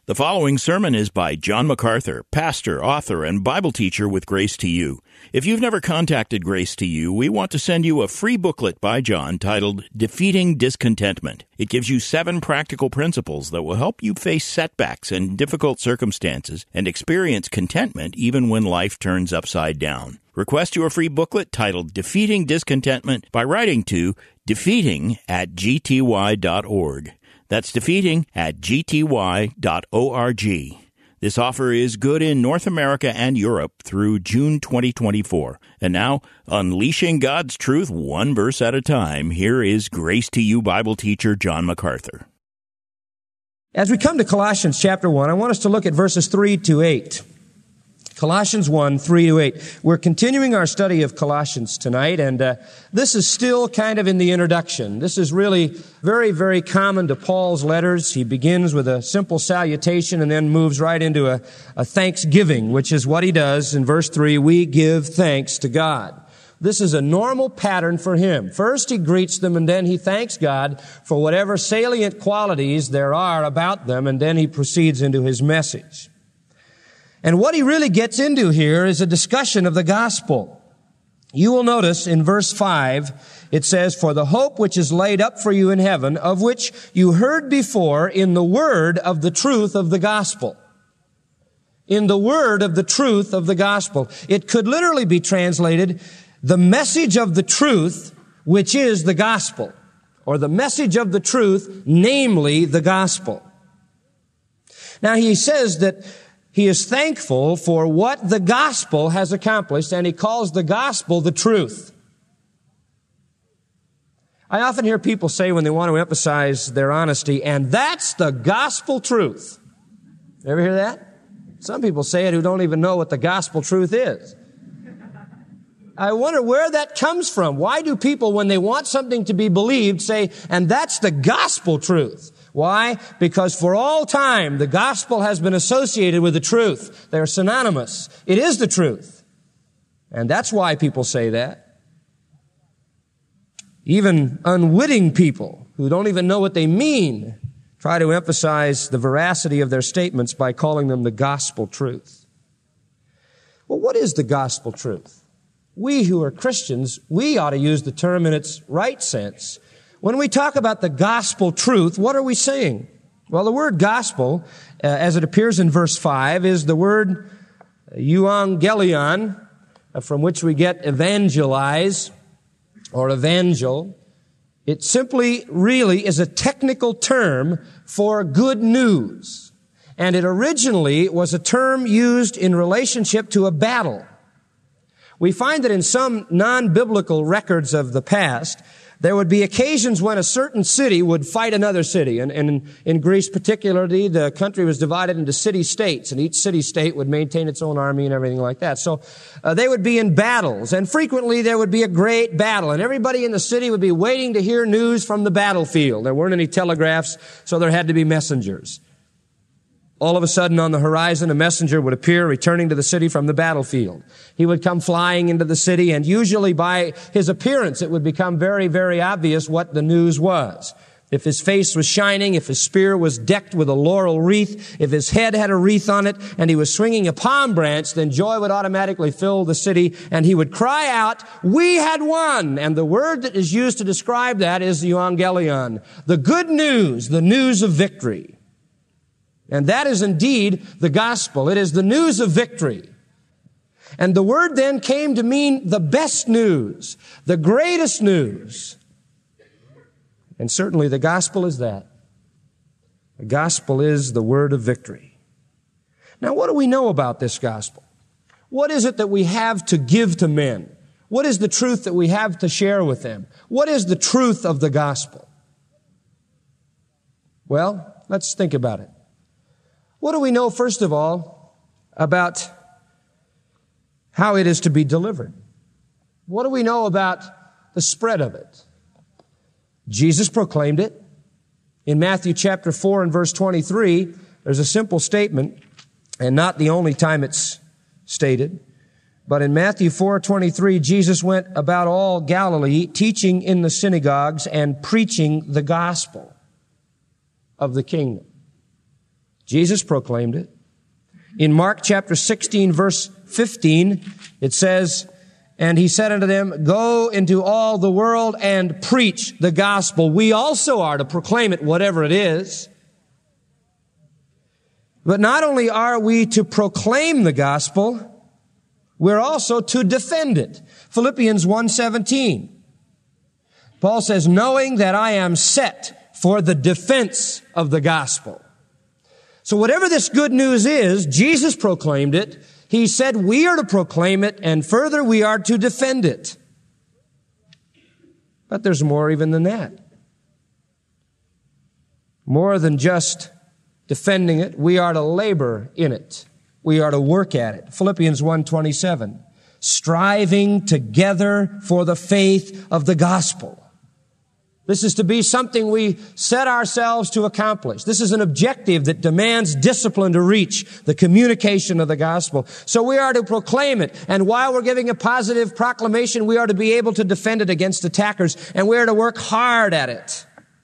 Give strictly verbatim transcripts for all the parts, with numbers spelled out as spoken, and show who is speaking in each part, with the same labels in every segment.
Speaker 1: The following sermon is by John MacArthur, pastor, author, and Bible teacher with Grace to You. If you've never contacted Grace to You, we want to send you a free booklet by John titled Defeating Discontentment. It gives you seven practical principles that will help you face setbacks and difficult circumstances and experience contentment even when life turns upside down. Request your free booklet titled Defeating Discontentment by writing to defeating at g t y dot org. That's defeating at g t y dot org. This offer is good in North America and Europe through June twenty twenty-four. And now, unleashing God's truth one verse at a time, here is Grace to You Bible teacher John MacArthur.
Speaker 2: As we come to Colossians chapter one, I want us to look at verses three to eight. Colossians one, three to eight. We're continuing our study of Colossians tonight, and uh, this is still kind of in the introduction. This is really very, very common to Paul's letters. He begins with a simple salutation and then moves right into a, a thanksgiving, which is what he does in verse three. We give thanks to God. This is a normal pattern for him. First he greets them, and then he thanks God for whatever salient qualities there are about them, and then he proceeds into his message. And what he really gets into here is a discussion of the gospel. You will notice in verse five, it says, For the hope which is laid up for you in heaven, of which you heard before in the word of the truth of the gospel. In the word of the truth of the gospel. It could literally be translated, the message of the truth, which is the gospel. Or the message of the truth, namely the gospel. Now he says that he is thankful for what the gospel has accomplished, and he calls the gospel the truth. I often hear people say when they want to emphasize their honesty, and that's the gospel truth. Ever hear that? Some people say it who don't even know what the gospel truth is. I wonder where that comes from. Why do people, when they want something to be believed, say, and that's the gospel truth? Why? Because for all time, the gospel has been associated with the truth. They're synonymous. It is the truth. And that's why people say that. Even unwitting people who don't even know what they mean try to emphasize the veracity of their statements by calling them the gospel truth. Well, what is the gospel truth? We who are Christians, we ought to use the term in its right sense. When we talk about the gospel truth, what are we saying? Well, the word gospel, uh, as it appears in verse five, is the word euangelion, uh, from which we get evangelize or evangel. It simply really is a technical term for good news. And it originally was a term used in relationship to a battle. We find that in some non-biblical records of the past, there would be occasions when a certain city would fight another city. And, and in, in Greece particularly, the country was divided into city-states, and each city-state would maintain its own army and everything like that. So uh, they would be in battles, and frequently there would be a great battle, and everybody in the city would be waiting to hear news from the battlefield. There weren't any telegraphs, so there had to be messengers. All of a sudden on the horizon, a messenger would appear returning to the city from the battlefield. He would come flying into the city, and usually by his appearance, it would become very, very obvious what the news was. If his face was shining, if his spear was decked with a laurel wreath, if his head had a wreath on it, and he was swinging a palm branch, then joy would automatically fill the city, and he would cry out, "We had won!" And the word that is used to describe that is the euangelion, the good news, the news of victory. And that is indeed the gospel. It is the news of victory. And the word then came to mean the best news, the greatest news. And certainly the gospel is that. The gospel is the word of victory. Now, what do we know about this gospel? What is it that we have to give to men? What is the truth that we have to share with them? What is the truth of the gospel? Well, let's think about it. What do we know, first of all, about how it is to be delivered? What do we know about the spread of it? Jesus proclaimed it. In Matthew chapter four and verse twenty-three, there's a simple statement, and not the only time it's stated. But in Matthew four twenty-three, Jesus went about all Galilee, teaching in the synagogues and preaching the gospel of the kingdom. Jesus proclaimed it. In Mark chapter sixteen, verse fifteen, it says, and he said unto them, go into all the world and preach the gospel. We also are to proclaim it, whatever it is. But not only are we to proclaim the gospel, we're also to defend it. Philippians one seventeen. Paul says, knowing that I am set for the defense of the gospel. So whatever this good news is, Jesus proclaimed it. He said we are to proclaim it, and further we are to defend it. But there's more even than that. More than just defending it, we are to labor in it. We are to work at it. Philippians one twenty-seven. Striving together for the faith of the gospel. This is to be something we set ourselves to accomplish. This is an objective that demands discipline to reach the communication of the gospel. So we are to proclaim it. And while we're giving a positive proclamation, we are to be able to defend it against attackers. And we are to work hard at it.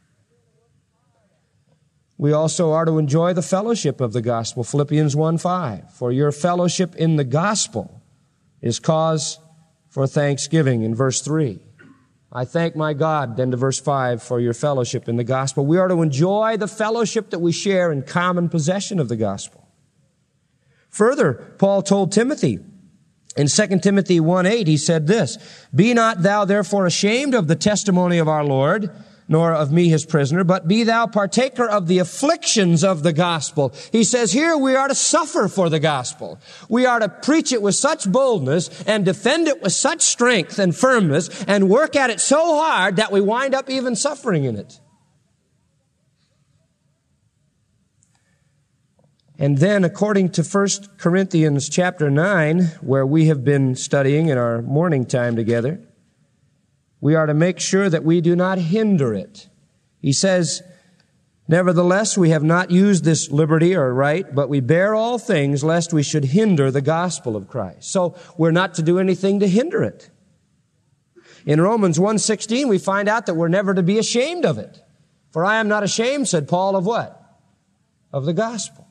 Speaker 2: We also are to enjoy the fellowship of the gospel. Philippians one five. For your fellowship in the gospel is cause for thanksgiving, in verse three. I thank my God, then to verse five, for your fellowship in the gospel. We are to enjoy the fellowship that we share in common possession of the gospel. Further, Paul told Timothy, in Second Timothy one eight, he said this, be not thou therefore ashamed of the testimony of our Lord, nor of me his prisoner, but be thou partaker of the afflictions of the gospel. He says here we are to suffer for the gospel. We are to preach it with such boldness and defend it with such strength and firmness and work at it so hard that we wind up even suffering in it. And then according to First Corinthians chapter nine, where we have been studying in our morning time together, we are to make sure that we do not hinder it. He says, nevertheless, we have not used this liberty or right, but we bear all things lest we should hinder the gospel of Christ. So we're not to do anything to hinder it. In Romans one sixteen, we find out that we're never to be ashamed of it. For I am not ashamed, said Paul, of what? Of the gospel.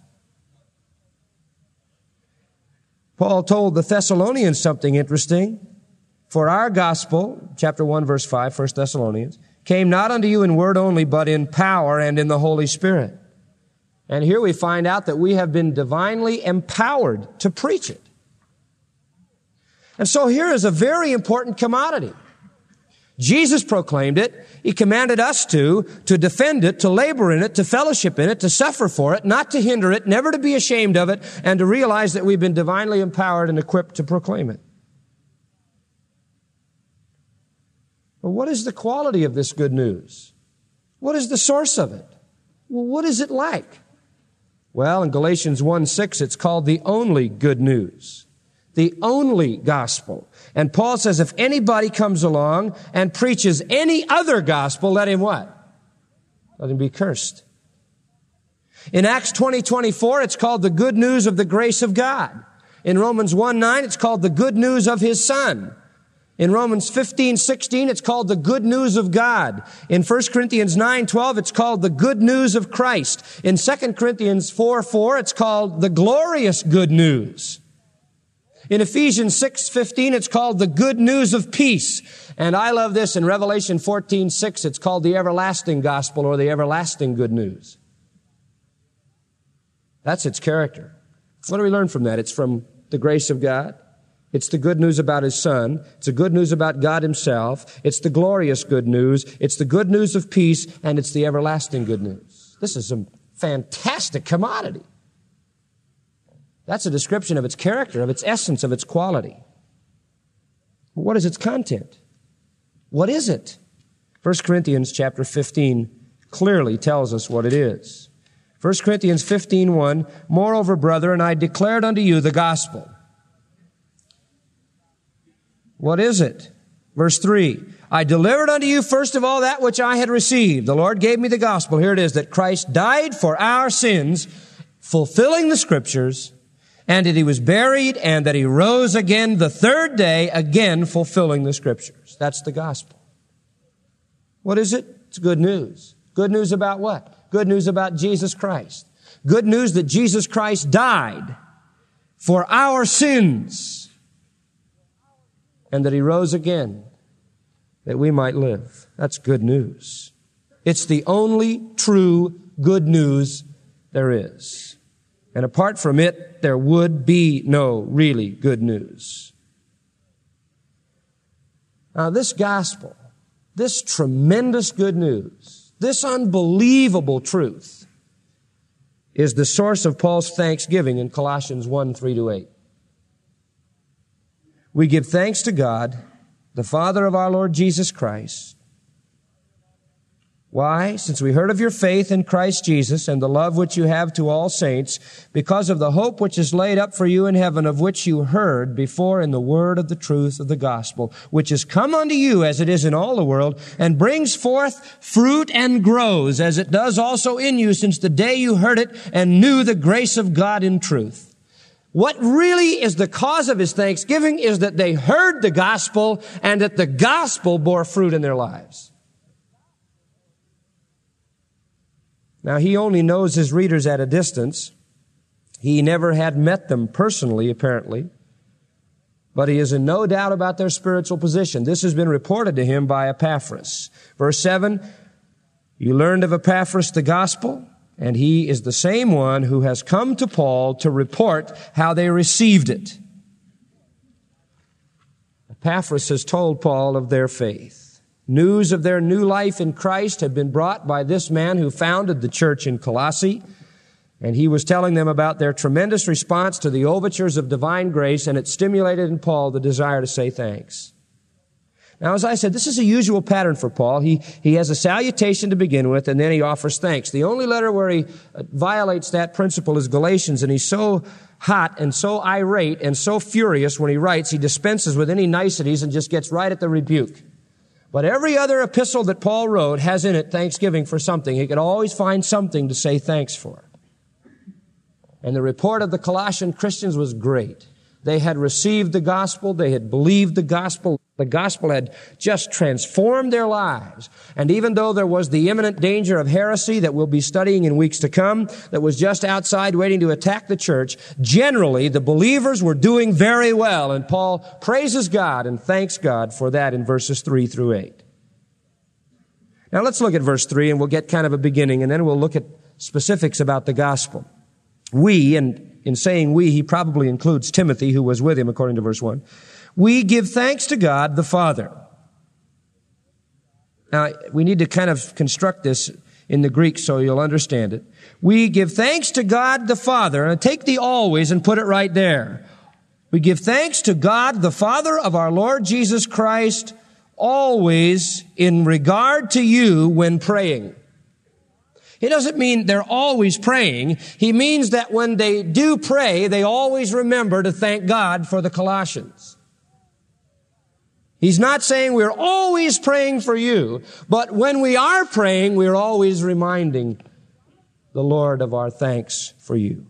Speaker 2: Paul told the Thessalonians something interesting. For our gospel, chapter one, verse five, First Thessalonians, came not unto you in word only, but in power and in the Holy Spirit. And here we find out that we have been divinely empowered to preach it. And so here is a very important commodity. Jesus proclaimed it. He commanded us to, to defend it, to labor in it, to fellowship in it, to suffer for it, not to hinder it, never to be ashamed of it, and to realize that we've been divinely empowered and equipped to proclaim it. Well, what is the quality of this good news? What is the source of it? Well, what is it like? Well, in Galatians one six, it's called the only good news. The only gospel. And Paul says if anybody comes along and preaches any other gospel, let him what? Let him be cursed. In Acts twenty twenty-four, it's called the good news of the grace of God. In Romans one nine, it's called the good news of his Son. In Romans fifteen sixteen, it's called the good news of God. In First Corinthians nine twelve, it's called the good news of Christ. In Second Corinthians four four, it's called the glorious good news. In Ephesians six fifteen, it's called the good news of peace. And I love this. In Revelation fourteen six, it's called the everlasting gospel or the everlasting good news. That's its character. What do we learn from that? It's from the grace of God. It's the good news about his Son. It's the good news about God himself. It's the glorious good news. It's the good news of peace, and it's the everlasting good news. This is a fantastic commodity. That's a description of its character, of its essence, of its quality. What is its content? What is it? First Corinthians chapter fifteen clearly tells us what it is. First Corinthians fifteen one, moreover, brethren, I declared unto you the gospel. What is it? Verse three, I delivered unto you first of all that which I had received. The Lord gave me the gospel. Here it is, that Christ died for our sins, fulfilling the scriptures, and that he was buried, and that he rose again the third day, again fulfilling the scriptures. That's the gospel. What is it? It's good news. Good news about what? Good news about Jesus Christ. Good news that Jesus Christ died for our sins and that He rose again that we might live. That's good news. It's the only true good news there is. And apart from it, there would be no really good news. Now, this gospel, this tremendous good news, this unbelievable truth is the source of Paul's thanksgiving in Colossians one, three to eight. We give thanks to God, the Father of our Lord Jesus Christ. Why? Since we heard of your faith in Christ Jesus and the love which you have to all saints, because of the hope which is laid up for you in heaven, of which you heard before in the word of the truth of the gospel, which is come unto you as it is in all the world, and brings forth fruit and grows, as it does also in you since the day you heard it and knew the grace of God in truth. What really is the cause of his thanksgiving is that they heard the gospel and that the gospel bore fruit in their lives. Now, he only knows his readers at a distance. He never had met them personally, apparently. But he is in no doubt about their spiritual position. This has been reported to him by Epaphras. Verse seven, you learned of Epaphras the gospel, and he is the same one who has come to Paul to report how they received it. Epaphras has told Paul of their faith. News of their new life in Christ had been brought by this man who founded the church in Colossae, and he was telling them about their tremendous response to the overtures of divine grace, and it stimulated in Paul the desire to say thanks. Now, as I said, this is a usual pattern for Paul. He, he has a salutation to begin with, and then he offers thanks. The only letter where he violates that principle is Galatians, and he's so hot and so irate and so furious when he writes, he dispenses with any niceties and just gets right at the rebuke. But every other epistle that Paul wrote has in it thanksgiving for something. He could always find something to say thanks for. And the report of the Colossian Christians was great. They had received the gospel. They had believed the gospel. The gospel had just transformed their lives. And even though there was the imminent danger of heresy that we'll be studying in weeks to come, that was just outside waiting to attack the church, generally the believers were doing very well. And Paul praises God and thanks God for that in verses three through eight. Now let's look at verse three, and we'll get kind of a beginning, and then we'll look at specifics about the gospel. We, and in saying we, he probably includes Timothy, who was with him, according to verse one. We give thanks to God the Father. Now, we need to kind of construct this in the Greek so you'll understand it. We give thanks to God the Father. And take the always and put it right there. We give thanks to God the Father of our Lord Jesus Christ, always in regard to you when praying. He doesn't mean they're always praying. He means that when they do pray, they always remember to thank God for the Colossians. He's not saying we're always praying for you, but when we are praying, we're always reminding the Lord of our thanks for you.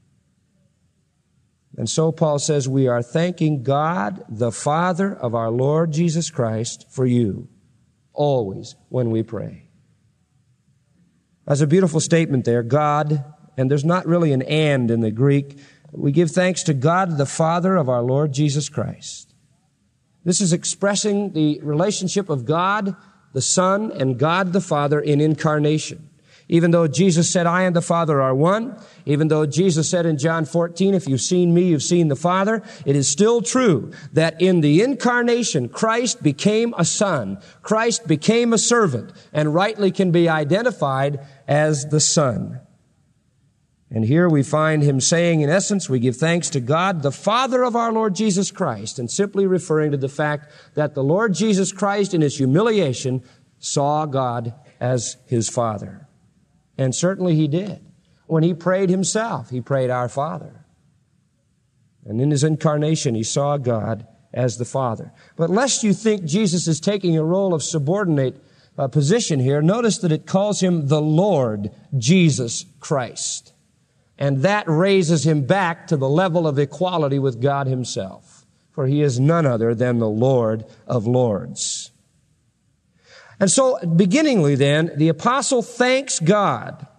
Speaker 2: And so Paul says we are thanking God, the Father of our Lord Jesus Christ, for you, always when we pray. That's a beautiful statement there, God, and there's not really an and in the Greek. We give thanks to God, the Father of our Lord Jesus Christ. This is expressing the relationship of God, the Son, and God, the Father in incarnation. Even though Jesus said, I and the Father are one, even though Jesus said in John fourteen, if you've seen me, you've seen the Father, it is still true that in the incarnation, Christ became a son. Christ became a servant, and rightly can be identified as the Son. And here we find him saying, in essence, we give thanks to God, the Father of our Lord Jesus Christ, and simply referring to the fact that the Lord Jesus Christ in his humiliation saw God as his Father. And certainly he did. When he prayed himself, he prayed our Father. And in his incarnation, he saw God as the Father. But lest you think Jesus is taking a role of subordinate uh, position here, notice that it calls him the Lord Jesus Christ. And that raises him back to the level of equality with God himself. For he is none other than the Lord of Lords. And so, beginningly then, the apostle thanks God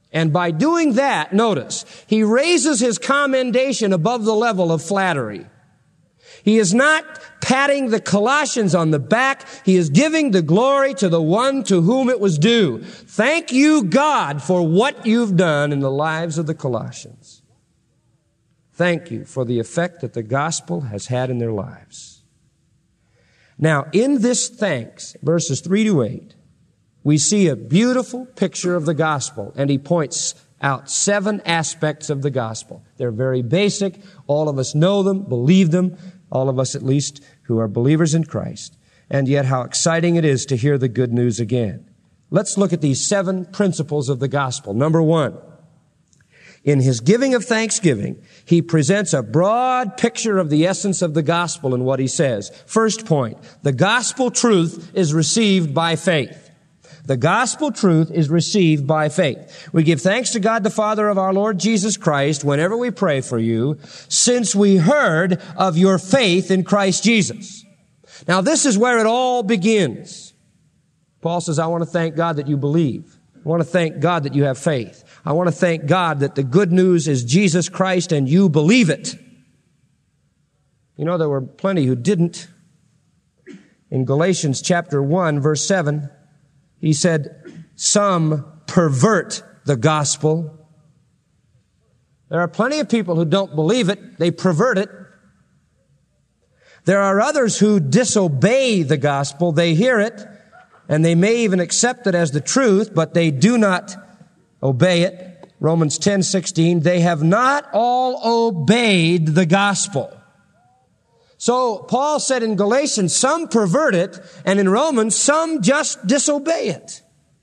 Speaker 2: And by doing that, notice, he raises his commendation above the level of flattery. He is not patting the Colossians on the back. He is giving the glory to the one to whom it was due. Thank you, God, for what you've done in the lives of the Colossians. Thank you for the effect that the gospel has had in their lives. Now, in this thanks, verses three to eight, we see a beautiful picture of the gospel, and he points out seven aspects of the gospel. They're very basic. All of us know them, believe them, all of us at least who are believers in Christ. And yet how exciting it is to hear the good news again. Let's look at these seven principles of the gospel. Number one, in his giving of thanksgiving, he presents a broad picture of the essence of the gospel in what he says. First point, the gospel truth is received by faith. The gospel truth is received by faith. We give thanks to God the Father of our Lord Jesus Christ whenever we pray for you, since we heard of your faith in Christ Jesus. Now this is where it all begins. Paul says, I want to thank God that you believe. I want to thank God that you have faith. I want to thank God that the good news is Jesus Christ and you believe it. You know, there were plenty who didn't. In Galatians chapter one, verse seven, he said, some pervert the gospel. There are plenty of people who don't believe it. They pervert it. There are others who disobey the gospel. They hear it, and they may even accept it as the truth, but they do not obey it. Romans ten sixteen, they have not all obeyed the gospel. So Paul said in Galatians, some pervert it, and in Romans, some just disobey it.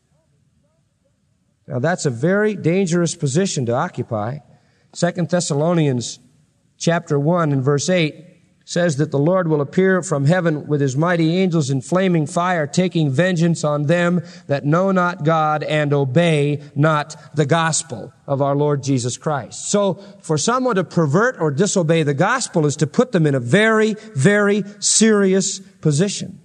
Speaker 2: Now that's a very dangerous position to occupy. Second Thessalonians chapter one and verse eight says that the Lord will appear from heaven with his mighty angels in flaming fire, taking vengeance on them that know not God and obey not the gospel of our Lord Jesus Christ. So for someone to pervert or disobey the gospel is to put them in a very, very serious position.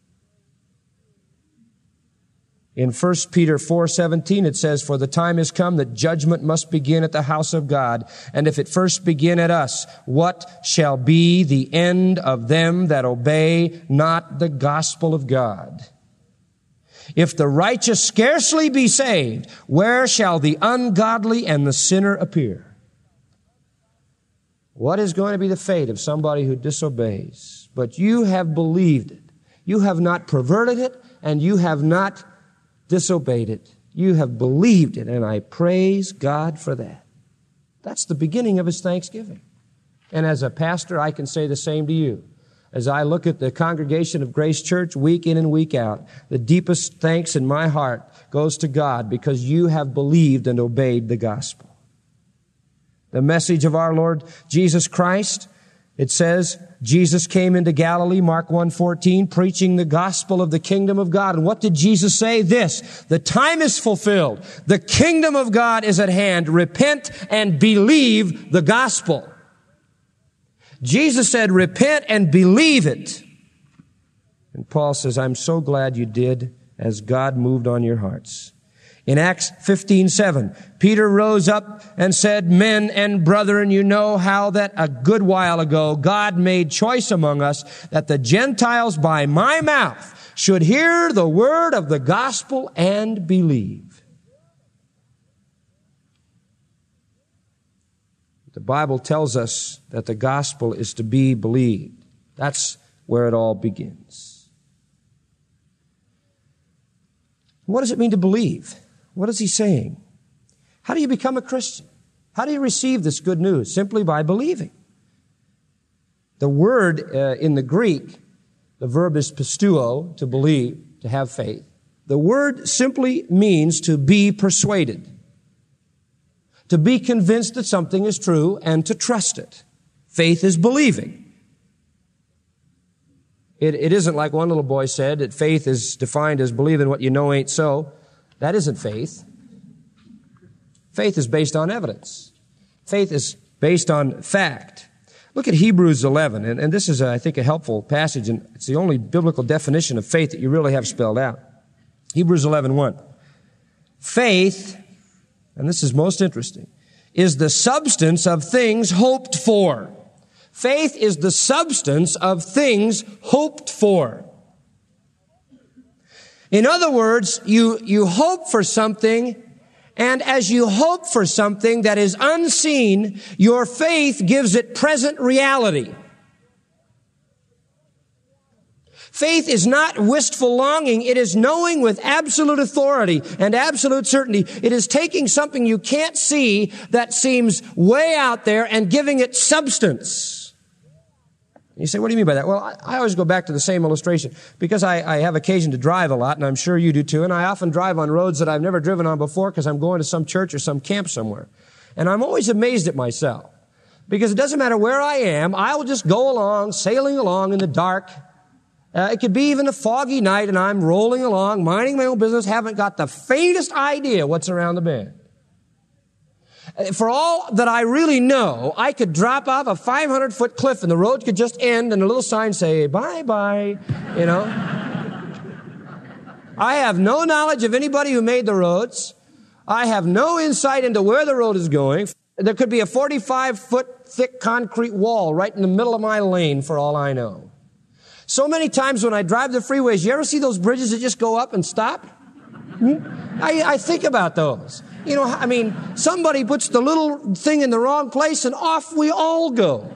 Speaker 2: In First Peter four seventeen, it says, for the time is come that judgment must begin at the house of God. And if it first begin at us, what shall be the end of them that obey not the gospel of God? If the righteous scarcely be saved, where shall the ungodly and the sinner appear? What is going to be the fate of somebody who disobeys? But you have believed it. You have not perverted it, and you have not disobeyed it. You have believed it, and I praise God for that. That's the beginning of his thanksgiving. And as a pastor, I can say the same to you. As I look at the congregation of Grace Church week in and week out, the deepest thanks in my heart goes to God because you have believed and obeyed the gospel. The message of our Lord Jesus Christ, it says, Jesus came into Galilee, Mark one fourteen, preaching the gospel of the kingdom of God. And what did Jesus say? This, the time is fulfilled. The kingdom of God is at hand. Repent and believe the gospel. Jesus said, repent and believe it. And Paul says, I'm so glad you did as God moved on your hearts. In Acts fifteen seven, Peter rose up and said, men and brethren, you know how that a good while ago God made choice among us that the Gentiles by my mouth should hear the word of the gospel and believe. The Bible tells us that the gospel is to be believed. That's where it all begins. What does it mean to believe? What is he saying? How do you become a Christian? How do you receive this good news? Simply by believing. The word uh, in the Greek, the verb is pisteuo, to believe, to have faith. The word simply means to be persuaded, to be convinced that something is true and to trust it. Faith is believing. It, it isn't like one little boy said that faith is defined as believing what you know ain't so. That isn't faith. Faith is based on evidence. Faith is based on fact. Look at Hebrews eleven, and, and this is, a, I think, a helpful passage, and it's the only biblical definition of faith that you really have spelled out. Hebrews eleven one. Faith, and this is most interesting, is the substance of things hoped for. Faith is the substance of things hoped for. In other words, you, you hope for something, and as you hope for something that is unseen, your faith gives it present reality. Faith is not wistful longing. It is knowing with absolute authority and absolute certainty. It is taking something you can't see that seems way out there and giving it substance. You say, what do you mean by that? Well, I, I always go back to the same illustration because I, I have occasion to drive a lot, and I'm sure you do too, and I often drive on roads that I've never driven on before because I'm going to some church or some camp somewhere. And I'm always amazed at myself because it doesn't matter where I am, I will just go along, sailing along in the dark. Uh, it could be even a foggy night, and I'm rolling along, minding my own business, haven't got the faintest idea what's around the bend. For all that I really know, I could drop off a five hundred foot cliff and the road could just end and a little sign say, bye-bye, you know. I have no knowledge of anybody who made the roads. I have no insight into where the road is going. There could be a forty-five foot thick concrete wall right in the middle of my lane for all I know. So many times when I drive the freeways, you ever see those bridges that just go up and stop? Hmm? I, I think about those. You know, I mean, somebody puts the little thing in the wrong place and off we all go.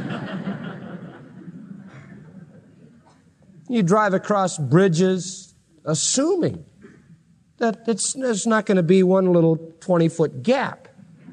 Speaker 2: You drive across bridges assuming that it's, there's not going to be one little twenty foot gap.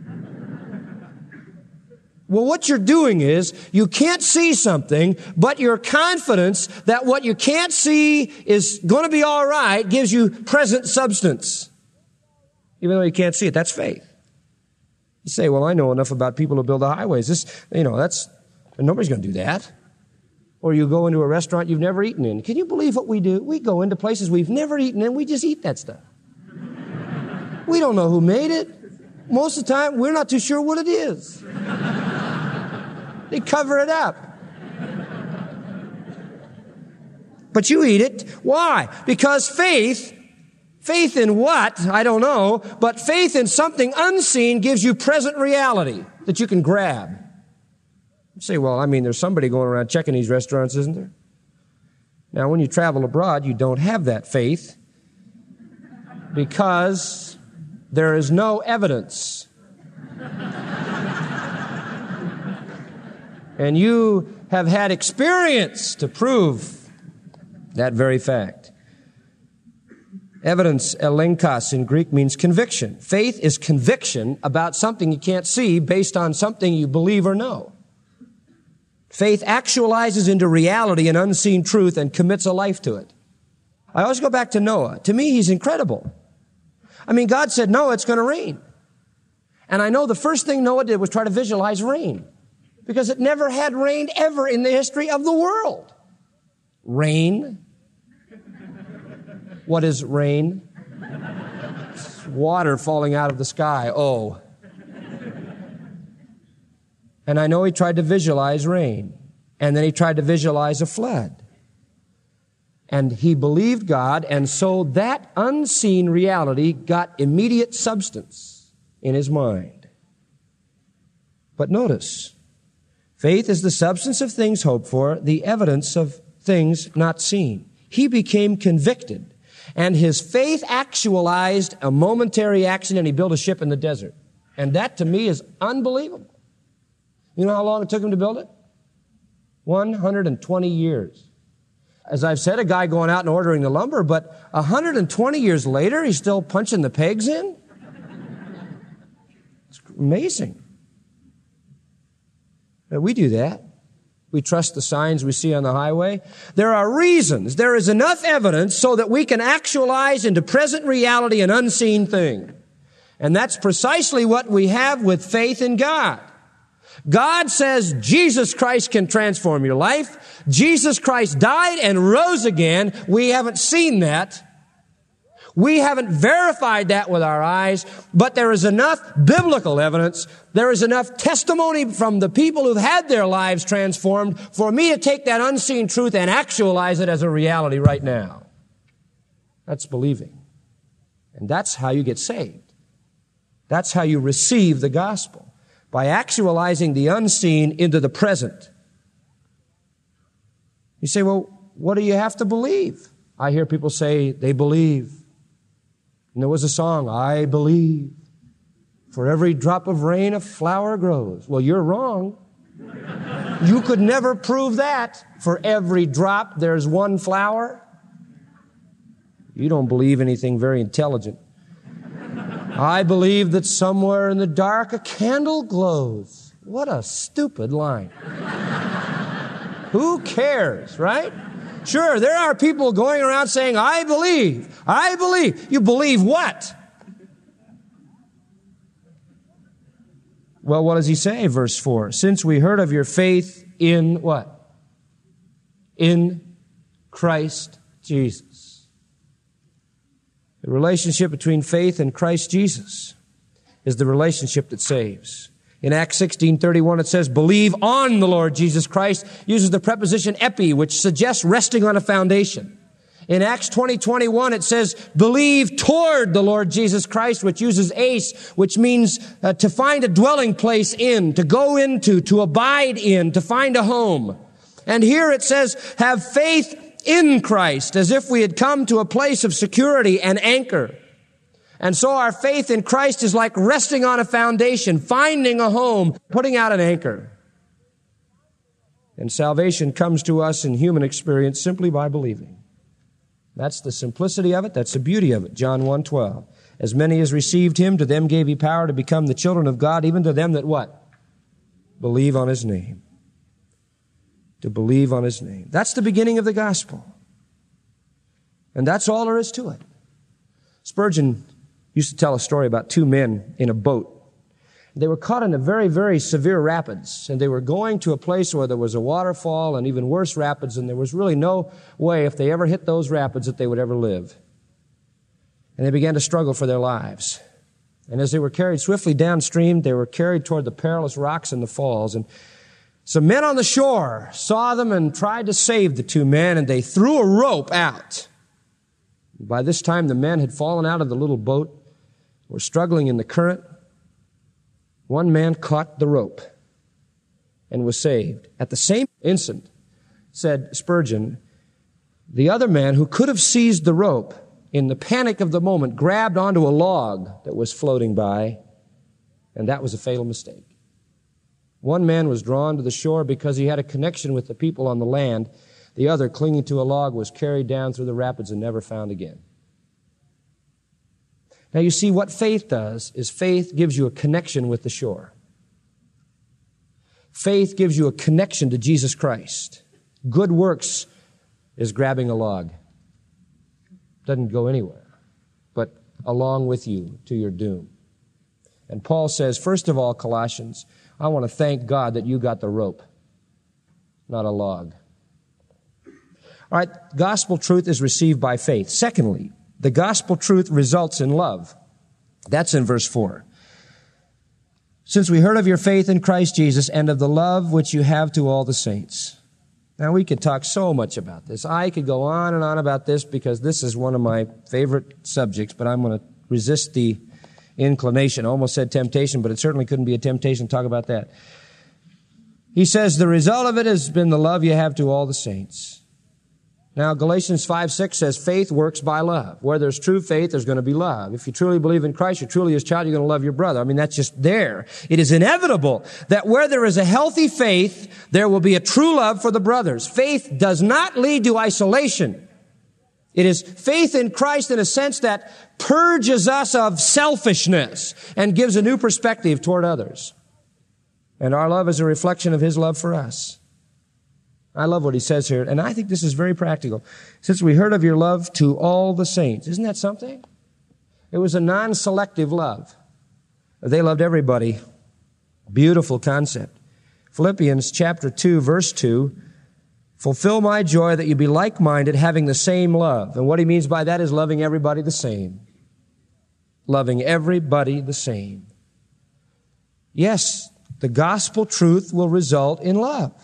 Speaker 2: Well, what you're doing is you can't see something, but your confidence that what you can't see is going to be all right gives you present substance. Even though you can't see it, that's faith. You say, well, I know enough about people who build the highways. This, you know, that's, nobody's going to do that. Or you go into a restaurant you've never eaten in. Can you believe what we do? We go into places we've never eaten in, we just eat that stuff. We don't know who made it. Most of the time, we're not too sure what it is. They cover it up. But you eat it. Why? Because faith, faith in what? I don't know. But faith in something unseen gives you present reality that you can grab. You say, well, I mean, there's somebody going around checking these restaurants, isn't there? Now, when you travel abroad, you don't have that faith because there is no evidence. And you have had experience to prove that very fact. Evidence, elenkos in Greek, means conviction. Faith is conviction about something you can't see based on something you believe or know. Faith actualizes into reality an unseen truth and commits a life to it. I always go back to Noah. To me, he's incredible. I mean, God said, Noah, it's going to rain. And I know the first thing Noah did was try to visualize rain. Because it never had rained ever in the history of the world. Rain. What is rain? It's water falling out of the sky. Oh. And I know he tried to visualize rain. And then he tried to visualize a flood. And he believed God, and so that unseen reality got immediate substance in his mind. But notice, faith is the substance of things hoped for, the evidence of things not seen. He became convicted, and his faith actualized a momentary action, and he built a ship in the desert. And that, to me, is unbelievable. You know how long it took him to build it? one hundred twenty years. As I've said, a guy going out and ordering the lumber, but one hundred twenty years later, he's still punching the pegs in? It's amazing. We do that. We trust the signs we see on the highway. There are reasons. There is enough evidence so that we can actualize into present reality an unseen thing. And that's precisely what we have with faith in God. God says Jesus Christ can transform your life. Jesus Christ died and rose again. We haven't seen that. We haven't verified that with our eyes, but there is enough biblical evidence, there is enough testimony from the people who've had their lives transformed for me to take that unseen truth and actualize it as a reality right now. That's believing. And that's how you get saved. That's how you receive the gospel, by actualizing the unseen into the present. You say, well, what do you have to believe? I hear people say they believe. And there was a song, I believe. For every drop of rain, a flower grows. Well, you're wrong. You could never prove that. For every drop, there's one flower. You don't believe anything very intelligent. I believe that somewhere in the dark a candle glows. What a stupid line. Who cares, right? Sure, there are people going around saying, I believe, I believe. You believe what? Well, what does he say, verse four? Since we heard of your faith in what? In Christ Jesus. The relationship between faith and Christ Jesus is the relationship that saves. In Acts sixteen thirty-one, it says, believe on the Lord Jesus Christ, uses the preposition epi, which suggests resting on a foundation. In Acts twenty twenty-one, it says, believe toward the Lord Jesus Christ, which uses eis, which means uh, to find a dwelling place in, to go into, to abide in, to find a home. And here it says, have faith in Christ, as if we had come to a place of security and anchor. And so our faith in Christ is like resting on a foundation, finding a home, putting out an anchor. And salvation comes to us in human experience simply by believing. That's the simplicity of it. That's the beauty of it. John one twelve. As many as received him, to them gave he power to become the children of God, even to them that what? Believe on his name. To believe on his name. That's the beginning of the gospel. And that's all there is to it. Spurgeon used to tell a story about two men in a boat. They were caught in a very, very severe rapids, and they were going to a place where there was a waterfall and even worse rapids, and there was really no way if they ever hit those rapids that they would ever live. And they began to struggle for their lives. And as they were carried swiftly downstream, they were carried toward the perilous rocks and the falls. And some men on the shore saw them and tried to save the two men, and they threw a rope out. By this time, the men had fallen out of the little boat, were struggling in the current. One man caught the rope and was saved. At the same instant, said Spurgeon, the other man who could have seized the rope in the panic of the moment grabbed onto a log that was floating by, and that was a fatal mistake. One man was drawn to the shore because he had a connection with the people on the land. The other, clinging to a log, was carried down through the rapids and never found again. Now you see, what faith does is faith gives you a connection with the shore. Faith gives you a connection to Jesus Christ. Good works is grabbing a log. Doesn't go anywhere, but along with you to your doom. And Paul says, first of all, Colossians, I want to thank God that you got the rope, not a log. All right, gospel truth is received by faith. Secondly, the gospel truth results in love. That's in verse four. Since we heard of your faith in Christ Jesus and of the love which you have to all the saints. Now, we could talk so much about this. I could go on and on about this because this is one of my favorite subjects, but I'm going to resist the inclination. I almost said temptation, but it certainly couldn't be a temptation to talk about that. He says, the result of it has been the love you have to all the saints. Now, Galatians five six says faith works by love. Where there's true faith, there's going to be love. If you truly believe in Christ, you're truly his child, you're going to love your brother. I mean, that's just there. It is inevitable that where there is a healthy faith, there will be a true love for the brothers. Faith does not lead to isolation. It is faith in Christ in a sense that purges us of selfishness and gives a new perspective toward others. And our love is a reflection of his love for us. I love what he says here, and I think this is very practical. Since we heard of your love to all the saints. Isn't that something? It was a non-selective love. They loved everybody. Beautiful concept. Philippians chapter two, verse two. Fulfill my joy that you be like-minded, having the same love. And what he means by that is loving everybody the same. Loving everybody the same. Yes, the gospel truth will result in love.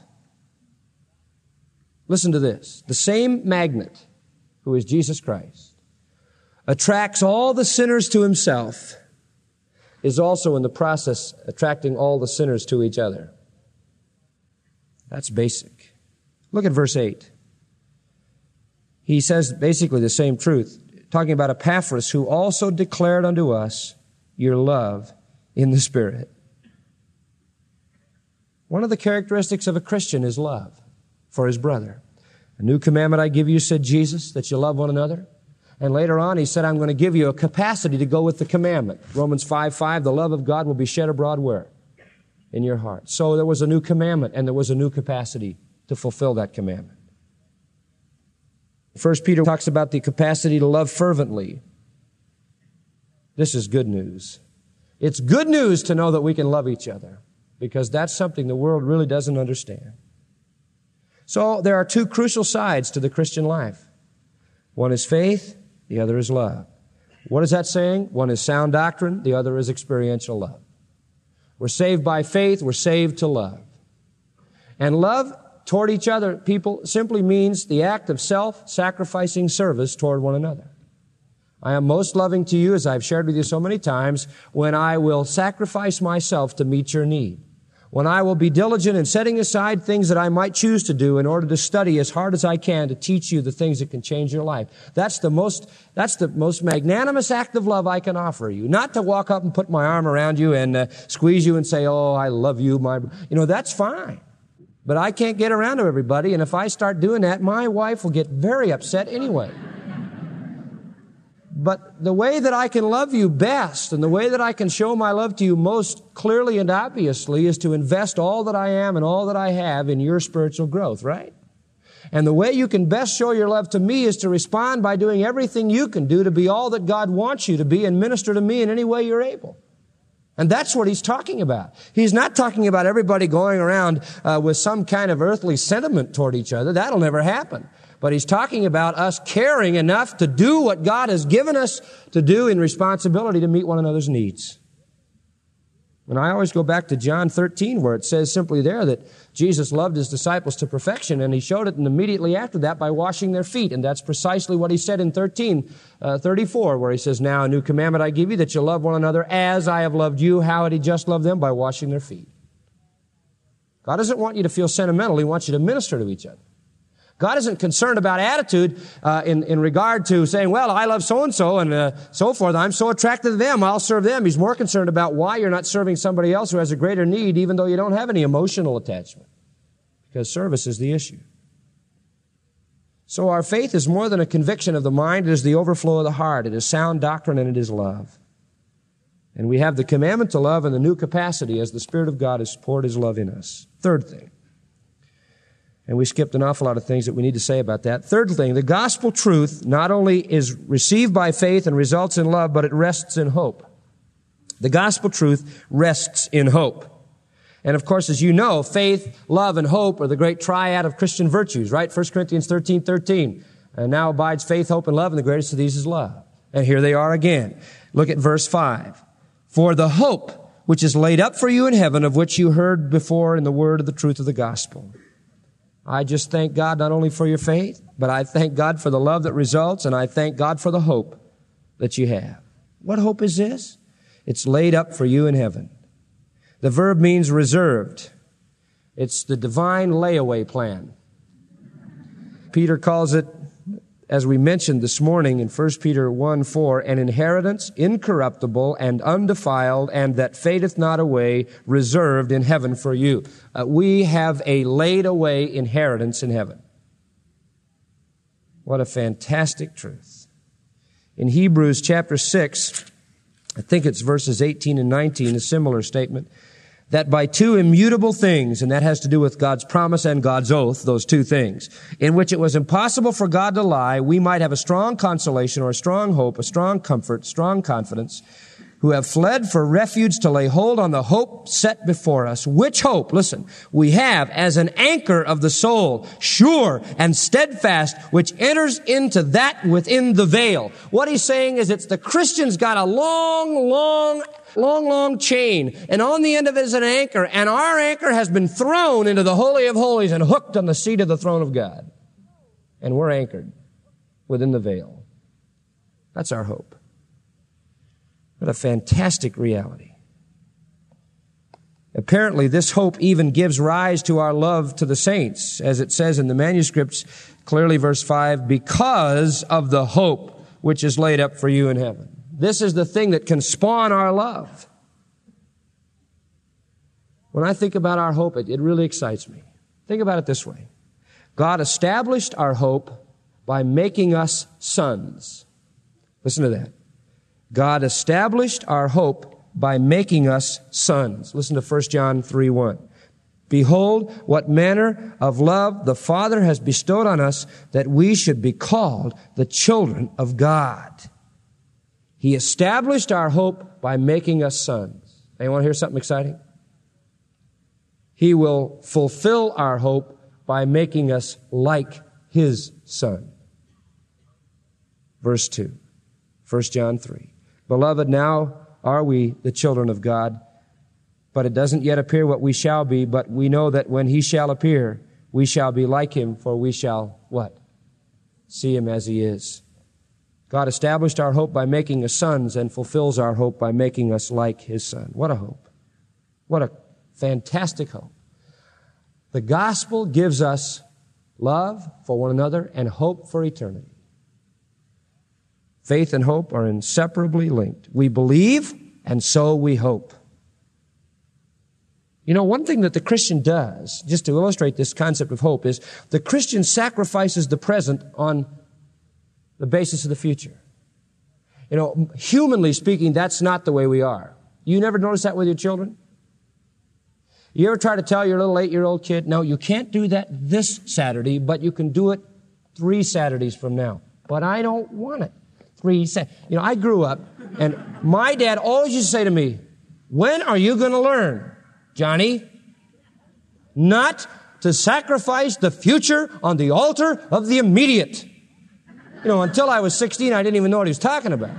Speaker 2: Listen to this. The same magnet, who is Jesus Christ, attracts all the sinners to himself, is also in the process attracting all the sinners to each other. That's basic. Look at verse eight. He says basically the same truth, talking about Epaphras, who also declared unto us your love in the Spirit. One of the characteristics of a Christian is love for his brother. A new commandment I give you, said Jesus, that you love one another. And later on, he said, I'm going to give you a capacity to go with the commandment. Romans five five, the love of God will be shed abroad where? In your heart. So there was a new commandment, and there was a new capacity to fulfill that commandment. First Peter talks about the capacity to love fervently. This is good news. It's good news to know that we can love each other, because that's something the world really doesn't understand. So there are two crucial sides to the Christian life. One is faith, the other is love. What is that saying? One is sound doctrine, the other is experiential love. We're saved by faith, we're saved to love. And love toward each other, people, simply means the act of self-sacrificing service toward one another. I am most loving to you, as I've shared with you so many times, when I will sacrifice myself to meet your need. When I will be diligent in setting aside things that I might choose to do in order to study as hard as I can to teach you the things that can change your life. That's the most, that's the most magnanimous act of love I can offer you. Not to walk up and put my arm around you and uh, squeeze you and say, oh, I love you, my, you know, that's fine. But I can't get around to everybody, and if I start doing that, my wife will get very upset anyway. But the way that I can love you best and the way that I can show my love to you most clearly and obviously is to invest all that I am and all that I have in your spiritual growth, right? And the way you can best show your love to me is to respond by doing everything you can do to be all that God wants you to be and minister to me in any way you're able. And that's what he's talking about. He's not talking about everybody going around uh, with some kind of earthly sentiment toward each other. That'll never happen. But he's talking about us caring enough to do what God has given us to do in responsibility to meet one another's needs. And I always go back to John thirteen, where it says simply there that Jesus loved his disciples to perfection, and he showed it immediately after that by washing their feet. And that's precisely what he said in thirteen thirty-four, where he says, now a new commandment I give you, that you love one another as I have loved you. How had he just loved them? By washing their feet. God doesn't want you to feel sentimental. He wants you to minister to each other. God isn't concerned about attitude uh, in, in regard to saying, well, I love so-and-so and uh, so forth. I'm so attracted to them. I'll serve them. He's more concerned about why you're not serving somebody else who has a greater need, even though you don't have any emotional attachment. Because service is the issue. So our faith is more than a conviction of the mind. It is the overflow of the heart. It is sound doctrine, and it is love. And we have the commandment to love and the new capacity as the Spirit of God has poured his love in us. Third thing. And we skipped an awful lot of things that we need to say about that. Third thing, the gospel truth not only is received by faith and results in love, but it rests in hope. The gospel truth rests in hope. And of course, as you know, faith, love, and hope are the great triad of Christian virtues, right? First Corinthians thirteen thirteen. And now abides faith, hope, and love, and the greatest of these is love. And here they are again. Look at verse five. For the hope which is laid up for you in heaven, of which you heard before in the word of the truth of the gospel. I just thank God not only for your faith, but I thank God for the love that results, and I thank God for the hope that you have. What hope is this? It's laid up for you in heaven. The verb means reserved. It's the divine layaway plan. Peter calls it, as we mentioned this morning in First Peter one four, an inheritance incorruptible and undefiled and that fadeth not away, reserved in heaven for you. Uh, we have a laid away inheritance in heaven. What a fantastic truth. In Hebrews chapter six, I think it's verses eighteen and nineteen, a similar statement. That by two immutable things, and that has to do with God's promise and God's oath, those two things, in which it was impossible for God to lie, we might have a strong consolation or a strong hope, a strong comfort, strong confidence, who have fled for refuge to lay hold on the hope set before us. Which hope, listen, we have as an anchor of the soul, sure and steadfast, which enters into that within the veil. What he's saying is it's the Christian's got a long, long, long, long chain, and on the end of it is an anchor, and our anchor has been thrown into the Holy of Holies and hooked on the seat of the throne of God. And we're anchored within the veil. That's our hope. What a fantastic reality. Apparently, this hope even gives rise to our love to the saints, as it says in the manuscripts, clearly verse five, because of the hope which is laid up for you in heaven. This is the thing that can spawn our love. When I think about our hope, it, it really excites me. Think about it this way. God established our hope by making us sons. Listen to that. God established our hope by making us sons. Listen to First John three one. Behold, what manner of love the Father has bestowed on us, that we should be called the children of God. He established our hope by making us sons. Anyone hear something exciting? He will fulfill our hope by making us like His Son. Verse two, First John three. Beloved, now are we the children of God, but it doesn't yet appear what we shall be, but we know that when He shall appear, we shall be like Him, for we shall, what? See Him as He is. God established our hope by making us sons and fulfills our hope by making us like His Son. What a hope. What a fantastic hope. The gospel gives us love for one another and hope for eternity. Faith and hope are inseparably linked. We believe, and so we hope. You know, one thing that the Christian does, just to illustrate this concept of hope, is the Christian sacrifices the present on the basis of the future. You know, humanly speaking, that's not the way we are. You never notice that with your children? You ever try to tell your little eight-year-old kid, no, you can't do that this Saturday, but you can do it three Saturdays from now. But I don't want it. Three Saturdays. You know, I grew up, and my dad always used to say to me, when are you going to learn, Johnny, not to sacrifice the future on the altar of the immediate? You know, until I was sixteen, I didn't even know what he was talking about.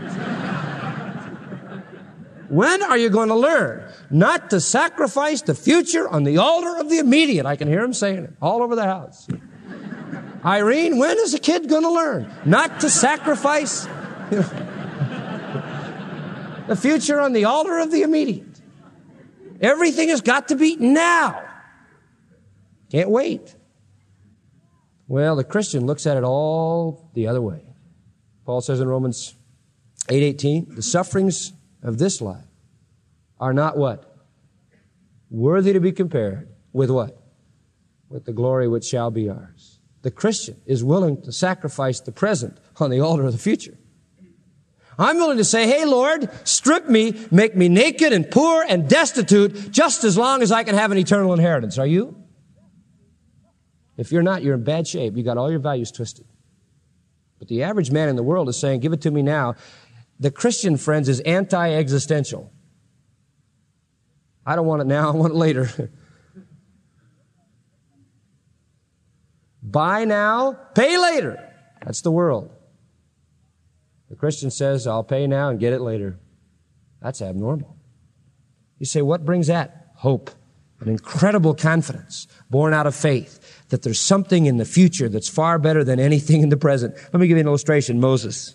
Speaker 2: When are you going to learn not to sacrifice the future on the altar of the immediate? I can hear him saying it all over the house. Irene, when is a kid going to learn not to sacrifice you know, the future on the altar of the immediate? Everything has got to be now. Can't wait. Well, the Christian looks at it all the other way. Paul says in Romans eight eighteen, the sufferings of this life are not what? Worthy to be compared with what? With the glory which shall be ours. The Christian is willing to sacrifice the present on the altar of the future. I'm willing to say, hey, Lord, strip me, make me naked and poor and destitute just as long as I can have an eternal inheritance. Are you? If you're not, you're in bad shape. You got all your values twisted. But the average man in the world is saying, give it to me now. The Christian, friends, is anti-existential. I don't want it now, I want it later. Buy now, pay later. That's the world. The Christian says, I'll pay now and get it later. That's abnormal. You say, what brings that? Hope. An incredible confidence born out of faith that there's something in the future that's far better than anything in the present. Let me give you an illustration. Moses.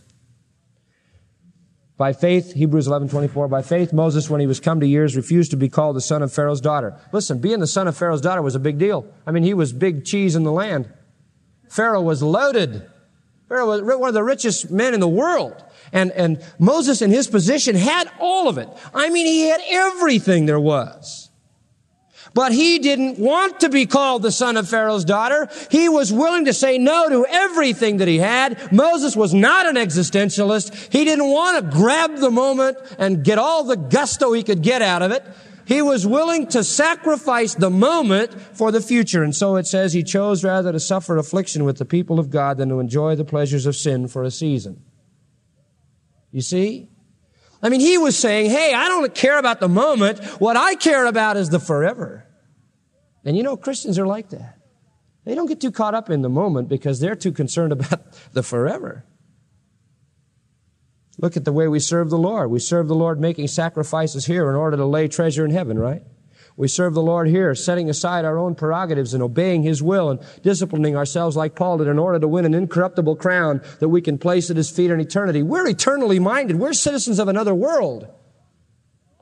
Speaker 2: By faith, Hebrews eleven twenty-four, by faith, Moses, when he was come to years, refused to be called the son of Pharaoh's daughter. Listen, being the son of Pharaoh's daughter was a big deal. I mean, he was big cheese in the land. Pharaoh was loaded. Pharaoh was one of the richest men in the world. And, and Moses, in his position, had all of it. I mean, he had everything there was. But he didn't want to be called the son of Pharaoh's daughter. He was willing to say no to everything that he had. Moses was not an existentialist. He didn't want to grab the moment and get all the gusto he could get out of it. He was willing to sacrifice the moment for the future. And so it says he chose rather to suffer affliction with the people of God than to enjoy the pleasures of sin for a season. You see? I mean, he was saying, hey, I don't care about the moment. What I care about is the forever. And you know, Christians are like that. They don't get too caught up in the moment because they're too concerned about the forever. Look at the way we serve the Lord. We serve the Lord making sacrifices here in order to lay treasure in heaven, right? We serve the Lord here, setting aside our own prerogatives and obeying His will and disciplining ourselves like Paul did in order to win an incorruptible crown that we can place at His feet in eternity. We're eternally minded. We're citizens of another world.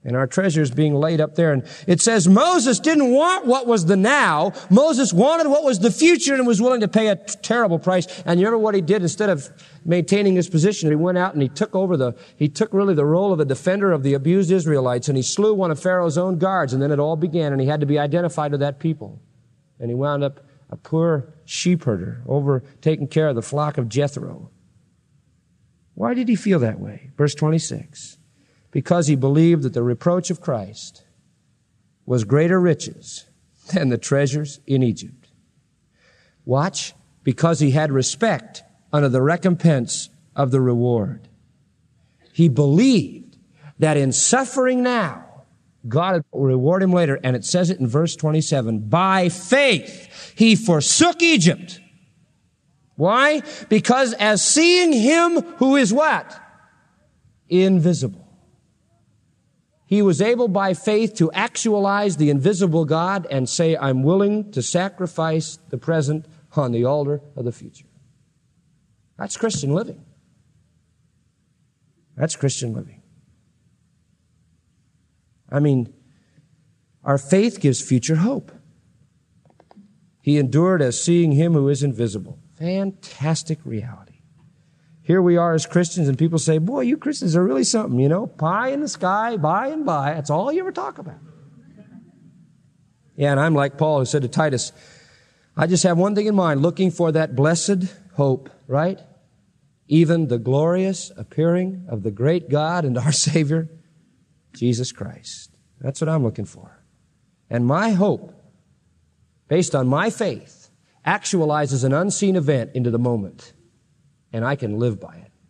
Speaker 2: And our treasure is being laid up there. And it says Moses didn't want what was the now. Moses wanted what was the future and was willing to pay a t- terrible price. And you remember what he did? Instead of maintaining his position, he went out and he took over the, he took really the role of a defender of the abused Israelites, and he slew one of Pharaoh's own guards. And then it all began, and he had to be identified to that people. And he wound up a poor sheep herder over taking care of the flock of Jethro. Why did he feel that way? Verse twenty-six. Because he believed that the reproach of Christ was greater riches than the treasures in Egypt. Watch, because he had respect unto the recompense of the reward. He believed that in suffering now, God will reward him later. And it says it in verse twenty-seven, by faith he forsook Egypt. Why? Because as seeing him who is what? Invisible. He was able by faith to actualize the invisible God and say, I'm willing to sacrifice the present on the altar of the future. That's Christian living. That's Christian living. I mean, our faith gives future hope. He endured as seeing him who is invisible. Fantastic reality. Here we are as Christians, and people say, boy, you Christians are really something, you know, pie in the sky, by and by. That's all you ever talk about. Yeah, and I'm like Paul, who said to Titus, I just have one thing in mind, looking for that blessed hope, right? Even the glorious appearing of the great God and our Savior, Jesus Christ. That's what I'm looking for. And my hope, based on my faith, actualizes an unseen event into the moment. And I can live by it.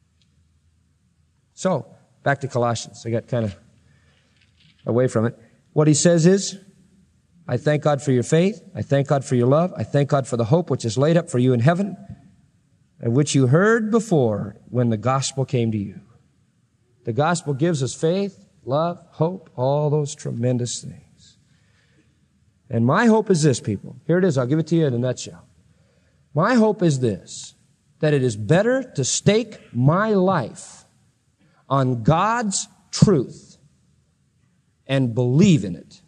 Speaker 2: So, back to Colossians. I got kind of away from it. What he says is, I thank God for your faith. I thank God for your love. I thank God for the hope which is laid up for you in heaven, and which you heard before when the gospel came to you. The gospel gives us faith, love, hope, all those tremendous things. And my hope is this, people. Here it is. I'll give it to you in a nutshell. My hope is this, that it is better to stake my life on God's truth and believe in it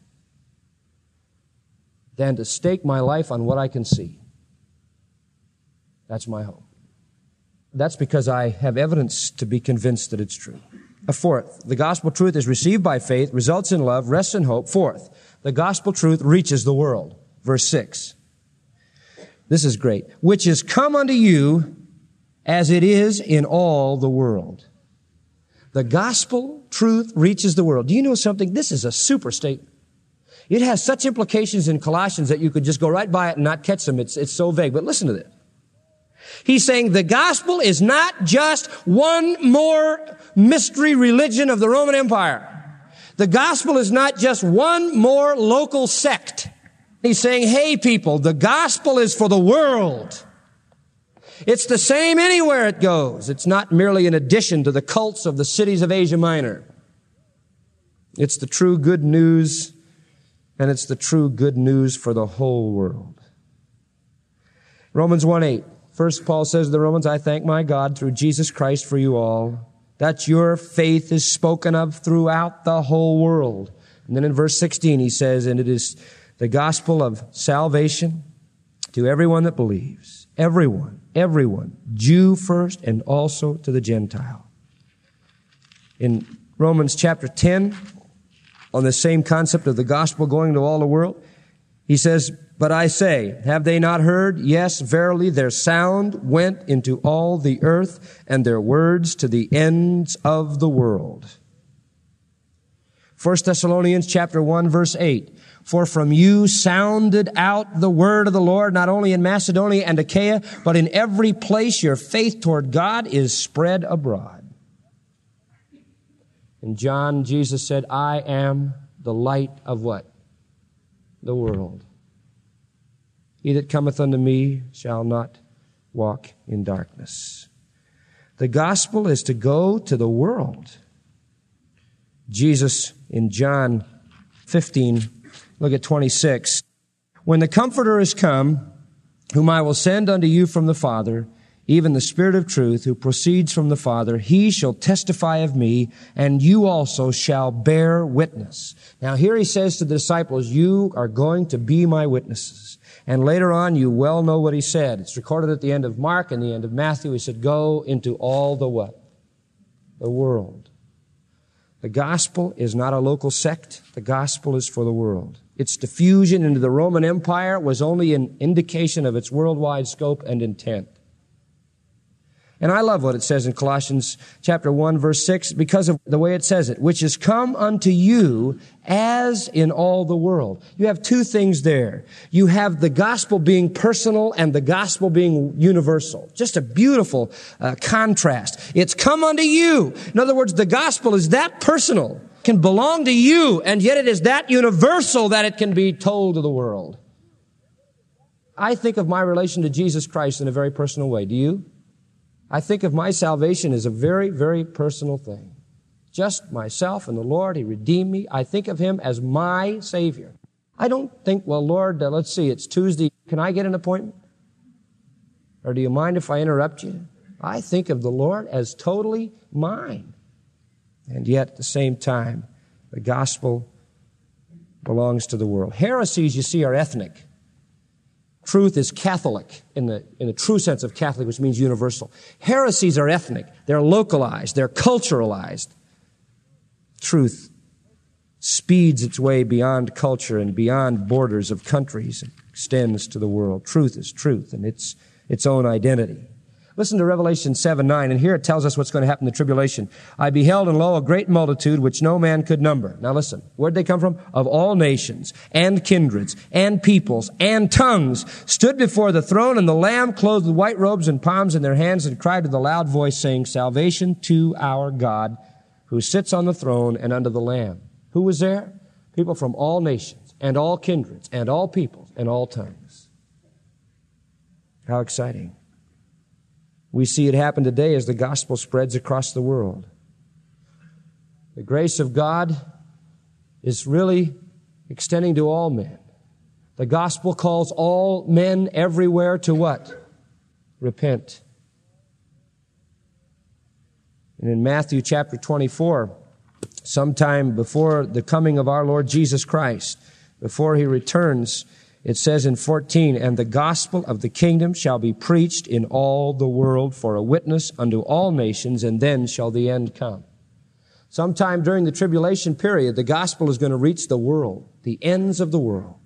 Speaker 2: than to stake my life on what I can see. That's my hope. That's because I have evidence to be convinced that it's true. A fourth, the gospel truth is received by faith, results in love, rests in hope. Fourth, the gospel truth reaches the world. Verse six. This is great. Which is come unto you as it is in all the world. The gospel truth reaches the world. Do you know something? This is a super statement. It has such implications in Colossians that you could just go right by it and not catch them. It's, it's so vague. But listen to this. He's saying the gospel is not just one more mystery religion of the Roman Empire. The gospel is not just one more local sect. He's saying, hey people, the gospel is for the world. It's the same anywhere it goes. It's not merely an addition to the cults of the cities of Asia Minor. It's the true good news, and it's the true good news for the whole world. Romans one eight. First, Paul says to the Romans, I thank my God through Jesus Christ for you all, that your faith is spoken of throughout the whole world. And then in verse sixteen, he says, and it is the gospel of salvation to everyone that believes. Everyone, everyone, Jew first and also to the Gentile. In Romans chapter ten, on the same concept of the gospel going to all the world, he says, but I say, have they not heard? Yes, verily, their sound went into all the earth, and their words to the ends of the world. First Thessalonians chapter one, verse eight. For from you sounded out the word of the Lord, not only in Macedonia and Achaia, but in every place your faith toward God is spread abroad. In John, Jesus said, I am the light of what? The world. He that cometh unto me shall not walk in darkness. The gospel is to go to the world. Jesus in John fifteen, look at twenty-six. When the Comforter is come, whom I will send unto you from the Father, even the Spirit of truth, who proceeds from the Father. He shall testify of me, and you also shall bear witness. Now here he says to the disciples, you are going to be my witnesses. And later on, you well know what he said. It's recorded at the end of Mark and the end of Matthew. He said, go into all the what? The world. The gospel is not a local sect. The gospel is for the world. Its diffusion into the Roman Empire was only an indication of its worldwide scope and intent. And I love what it says in Colossians chapter one, verse six, because of the way it says it, which is come unto you as in all the world. You have two things there. You have the gospel being personal and the gospel being universal. Just a beautiful uh, contrast. It's come unto you. In other words, the gospel is that personal, can belong to you, and yet it is that universal that it can be told to the world. I think of my relation to Jesus Christ in a very personal way. Do you? I think of my salvation as a very, very personal thing. Just myself and the Lord. He redeemed me. I think of Him as my Savior. I don't think, well, Lord, uh, let's see, it's Tuesday. Can I get an appointment? Or do you mind if I interrupt you? I think of the Lord as totally mine. And yet, at the same time, the gospel belongs to the world. Heresies, you see, are ethnic. Truth is Catholic in the, in the true sense of Catholic, which means universal. Heresies are ethnic. They're localized. They're culturalized. Truth speeds its way beyond culture and beyond borders of countries and extends to the world. Truth is truth and its, its own identity. Listen to Revelation seven nine, and here it tells us what's going to happen in the tribulation. I beheld, and lo, a great multitude which no man could number. Now listen, where'd they come from? Of all nations, and kindreds, and peoples, and tongues, stood before the throne, and the Lamb, clothed with white robes and palms in their hands, and cried with a loud voice, saying, salvation to our God, who sits on the throne, and unto the Lamb. Who was there? People from all nations, and all kindreds, and all peoples, and all tongues. How exciting. We see it happen today as the gospel spreads across the world. The grace of God is really extending to all men. The gospel calls all men everywhere to what? Repent. And in Matthew chapter twenty-four, sometime before the coming of our Lord Jesus Christ, before He returns, it says in fourteen, and the gospel of the kingdom shall be preached in all the world for a witness unto all nations, and then shall the end come. Sometime during the tribulation period, the gospel is going to reach the world, the ends of the world.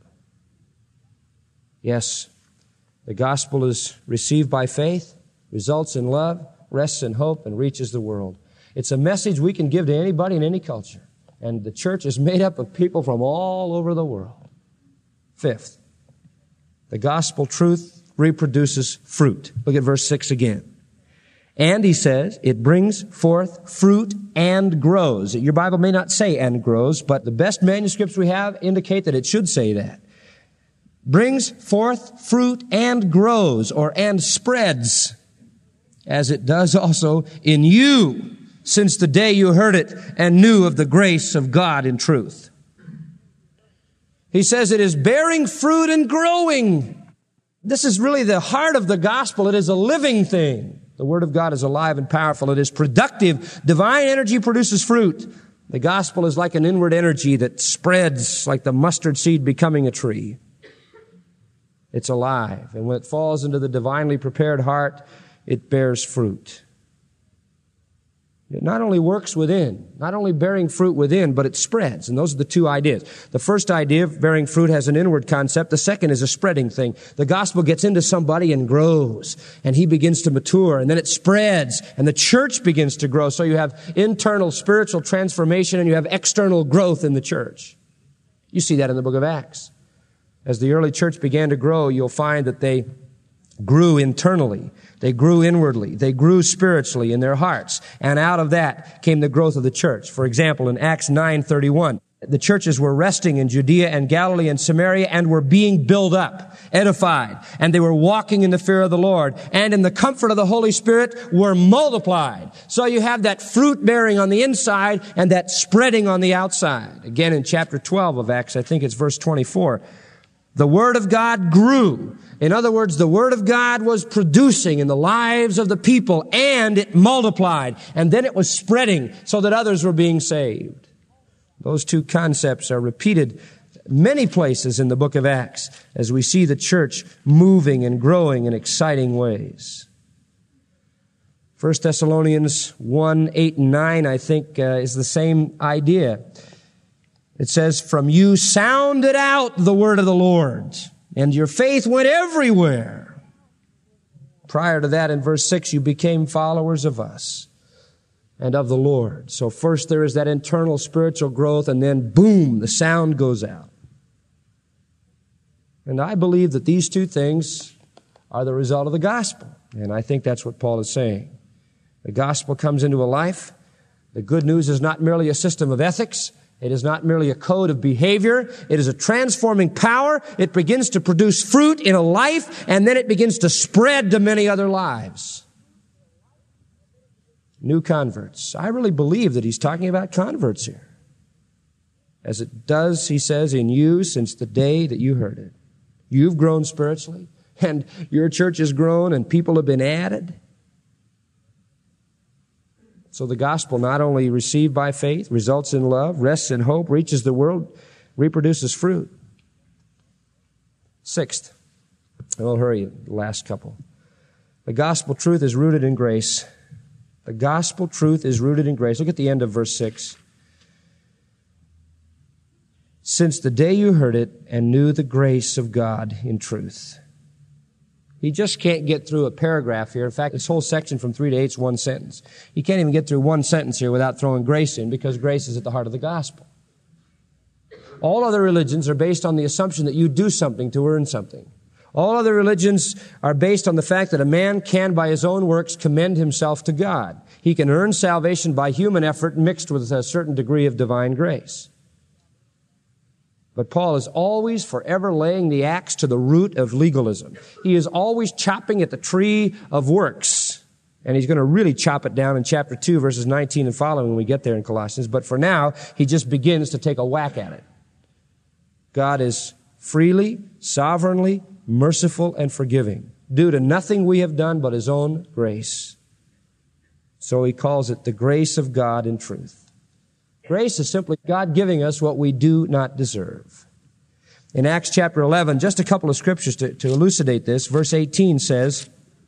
Speaker 2: Yes, the gospel is received by faith, results in love, rests in hope, and reaches the world. It's a message we can give to anybody in any culture. And the church is made up of people from all over the world. Fifth, the gospel truth reproduces fruit. Look at verse six again. And he says, it brings forth fruit and grows. Your Bible may not say and grows, but the best manuscripts we have indicate that it should say that. Brings forth fruit and grows, or and spreads, as it does also in you, since the day you heard it and knew of the grace of God in truth. He says it is bearing fruit and growing. This is really the heart of the gospel. It is a living thing. The Word of God is alive and powerful. It is productive. Divine energy produces fruit. The gospel is like an inward energy that spreads like the mustard seed becoming a tree. It's alive. And when it falls into the divinely prepared heart, it bears fruit. It not only works within, not only bearing fruit within, but it spreads. And those are the two ideas. The first idea of bearing fruit has an inward concept. The second is a spreading thing. The gospel gets into somebody and grows, and he begins to mature, and then it spreads, and the church begins to grow. So you have internal spiritual transformation, and you have external growth in the church. You see that in the book of Acts. As the early church began to grow, you'll find that they grew internally. They grew inwardly. They grew spiritually in their hearts. And out of that came the growth of the church. For example, in Acts nine thirty-one, the churches were resting in Judea and Galilee and Samaria and were being built up, edified. And they were walking in the fear of the Lord. And in the comfort of the Holy Spirit were multiplied. So you have that fruit bearing on the inside and that spreading on the outside. Again, in chapter twelve of Acts, I think it's verse twenty-four, The Word of God grew. In other words, the Word of God was producing in the lives of the people, and it multiplied. And then it was spreading so that others were being saved. Those two concepts are repeated many places in the book of Acts as we see the church moving and growing in exciting ways. First Thessalonians one, eight and nine, I think, uh, is the same idea. It says, from you sounded out the word of the Lord, and your faith went everywhere. Prior to that, in verse six, you became followers of us and of the Lord. So first there is that internal spiritual growth, and then boom, the sound goes out. And I believe that these two things are the result of the gospel. And I think that's what Paul is saying. The gospel comes into a life. The good news is not merely a system of ethics. It is not merely a code of behavior. It is a transforming power. It begins to produce fruit in a life, and then it begins to spread to many other lives. New converts. I really believe that he's talking about converts here. As it does, he says, in you since the day that you heard it. You've grown spiritually, and your church has grown, and people have been added. So the gospel, not only received by faith, results in love, rests in hope, reaches the world, reproduces fruit. Sixth, and we'll hurry, last couple. The gospel truth is rooted in grace. The gospel truth is rooted in grace. Look at the end of verse six. Since the day you heard it and knew the grace of God in truth. He just can't get through a paragraph here. In fact, this whole section from three to eight is one sentence. He can't even get through one sentence here without throwing grace in, because grace is at the heart of the gospel. All other religions are based on the assumption that you do something to earn something. All other religions are based on the fact that a man can, by his own works, commend himself to God. He can earn salvation by human effort mixed with a certain degree of divine grace. But Paul is always forever laying the axe to the root of legalism. He is always chopping at the tree of works. And he's going to really chop it down in chapter two, verses nineteen and following when we get there in Colossians. But for now, he just begins to take a whack at it. God is freely, sovereignly, merciful, and forgiving, due to nothing we have done but his own grace. So he calls it the grace of God in truth. Grace is simply God giving us what we do not deserve. In Acts chapter eleven, just a couple of scriptures to, to elucidate this. Verse eighteen says,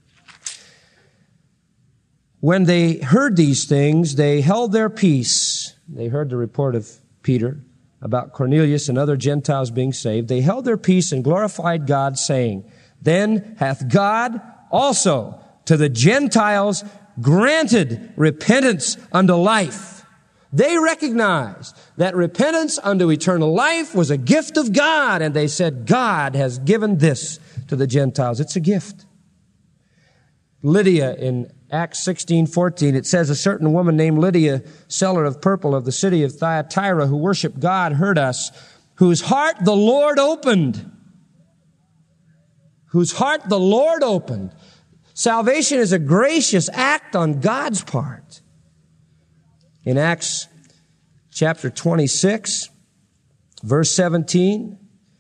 Speaker 2: when they heard these things, they held their peace. They heard the report of Peter about Cornelius and other Gentiles being saved. They held their peace and glorified God, saying, then hath God also to the Gentiles granted repentance unto life. They recognized that repentance unto eternal life was a gift of God, and they said, God has given this to the Gentiles. It's a gift. Lydia, in Acts sixteen fourteen, it says, a certain woman named Lydia, seller of purple of the city of Thyatira, who worshiped God, heard us, whose heart the Lord opened. Whose heart the Lord opened. Salvation is a gracious act on God's part. In Acts chapter twenty-six, verse seventeen,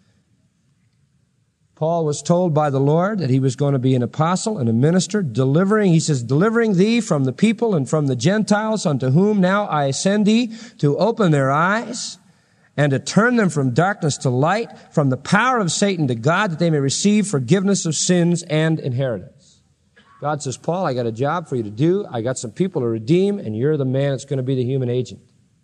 Speaker 2: Paul was told by the Lord that he was going to be an apostle and a minister, delivering, he says, delivering thee from the people and from the Gentiles, unto whom now I send thee, to open their eyes and to turn them from darkness to light, from the power of Satan to God, that they may receive forgiveness of sins and inheritance. God says, Paul, I got a job for you to do. I got some people to redeem, and you're the man that's going to be the human agent.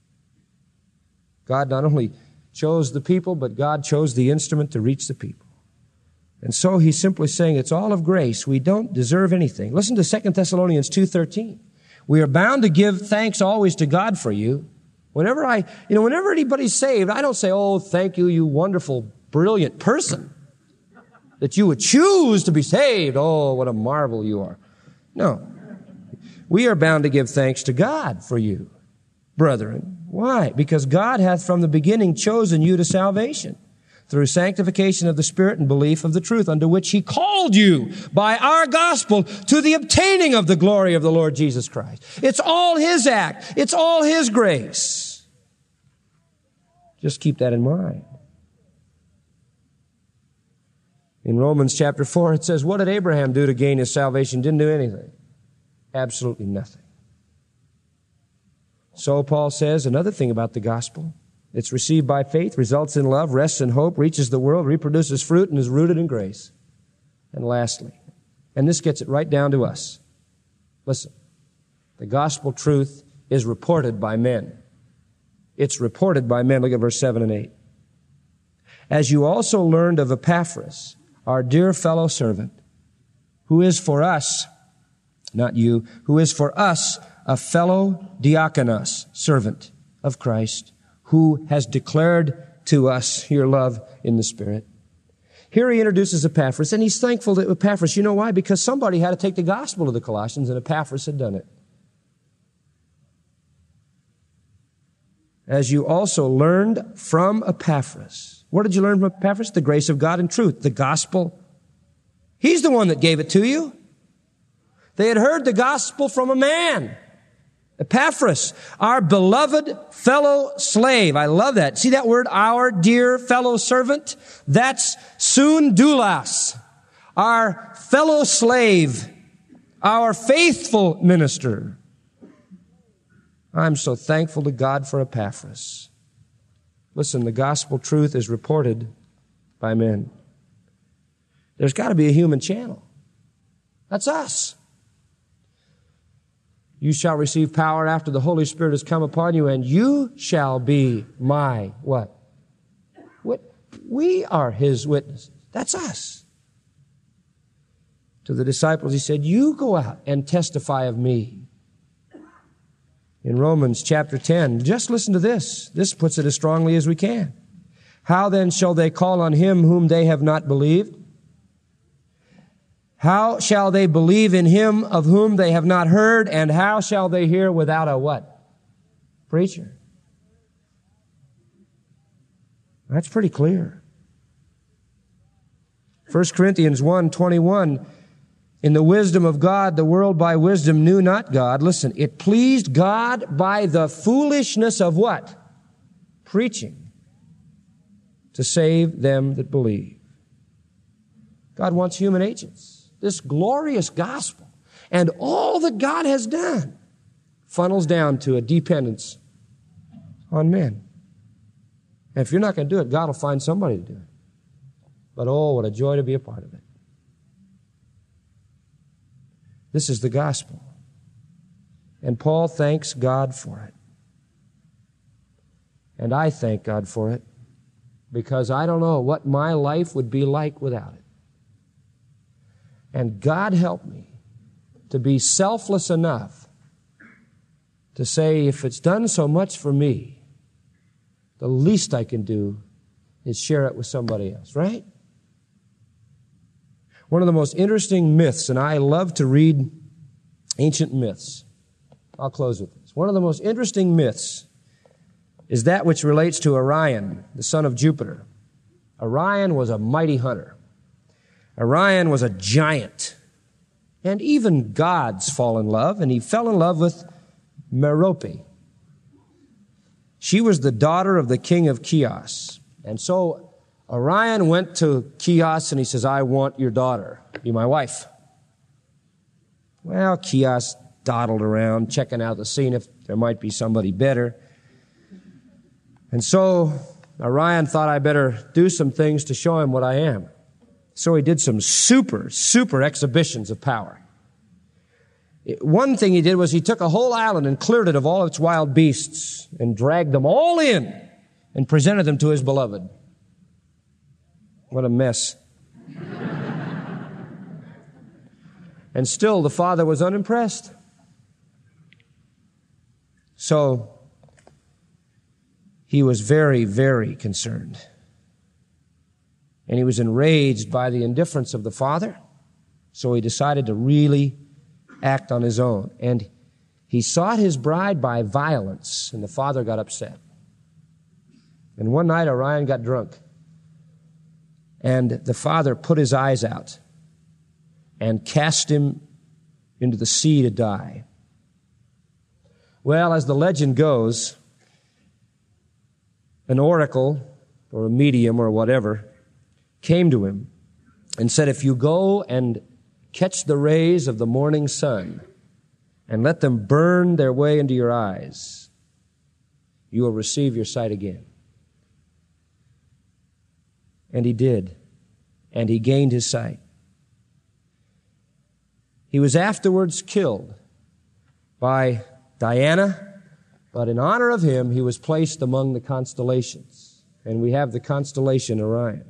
Speaker 2: God not only chose the people, but God chose the instrument to reach the people. And so he's simply saying it's all of grace. We don't deserve anything. Listen to Second Thessalonians two thirteen. We are bound to give thanks always to God for you. Whenever I, you know, whenever anybody's saved, I don't say, oh, thank you, you wonderful, brilliant person, that you would choose to be saved. Oh, what a marvel you are. No. We are bound to give thanks to God for you, brethren. Why? Because God hath from the beginning chosen you to salvation, through sanctification of the Spirit and belief of the truth, unto which he called you by our gospel to the obtaining of the glory of the Lord Jesus Christ. It's all his act. It's all his grace. Just keep that in mind. In Romans chapter four, it says, what did Abraham do to gain his salvation? Didn't do anything. Absolutely nothing. So Paul says another thing about the gospel. It's received by faith, results in love, rests in hope, reaches the world, reproduces fruit, and is rooted in grace. And lastly, and this gets it right down to us. Listen, the gospel truth is reported by men. It's reported by men. Look at verse seven and eight. As you also learned of Epaphras, our dear fellow servant, who is for us, not you, who is for us a fellow diakonos, servant of Christ, who has declared to us your love in the Spirit. Here he introduces Epaphras, and he's thankful to Epaphras. You know why? Because somebody had to take the gospel to the Colossians, and Epaphras had done it. As you also learned from Epaphras. What did you learn from Epaphras? The grace of God and truth, the gospel. He's the one that gave it to you. They had heard the gospel from a man. Epaphras, our beloved fellow slave. I love that. See that word, our dear fellow servant? That's soon doulos, our fellow slave, our faithful minister. I'm so thankful to God for Epaphras. Listen, the gospel truth is reported by men. There's got to be a human channel. That's us. You shall receive power after the Holy Spirit has come upon you, and you shall be my what? What? We are His witnesses. That's us. To the disciples, He said, you go out and testify of me. In Romans chapter ten, just listen to this. This puts it as strongly as we can. How then shall they call on Him whom they have not believed? How shall they believe in Him of whom they have not heard? And how shall they hear without a what? Preacher. That's pretty clear. First Corinthians one twenty-one, in the wisdom of God, the world by wisdom knew not God. Listen, it pleased God by the foolishness of what? Preaching, to save them that believe. God wants human agents. This glorious gospel and all that God has done funnels down to a dependence on men. And if you're not going to do it, God will find somebody to do it. But oh, what a joy to be a part of it. This is the gospel. And Paul thanks God for it. And I thank God for it because I don't know what my life would be like without it. And God help me to be selfless enough to say, if it's done so much for me, the least I can do is share it with somebody else, right? One of the most interesting myths, and I love to read ancient myths. I'll close with this. One of the most interesting myths is that which relates to Orion, the son of Jupiter. Orion was a mighty hunter. Orion was a giant. And even gods fall in love, and he fell in love with Merope. She was the daughter of the king of Chios. And so Orion went to Chios and he says, I want your daughter, be my wife. Well, Chios dawdled around, checking out the scene if there might be somebody better. And so Orion thought, I better do some things to show him what I am. So he did some super, super exhibitions of power. One thing he did was he took a whole island and cleared it of all its wild beasts and dragged them all in and presented them to his beloved. What a mess. And still the father was unimpressed. So he was very, very concerned. And he was enraged by the indifference of the father. So he decided to really act on his own. And he sought his bride by violence, and the father got upset. And one night Orion got drunk. And the father put his eyes out and cast him into the sea to die. Well, as the legend goes, an oracle or a medium or whatever came to him and said, if you go and catch the rays of the morning sun and let them burn their way into your eyes, you will receive your sight again. And he did, and he gained his sight. He was afterwards killed by Diana, but in honor of him, he was placed among the constellations. And we have the constellation Orion.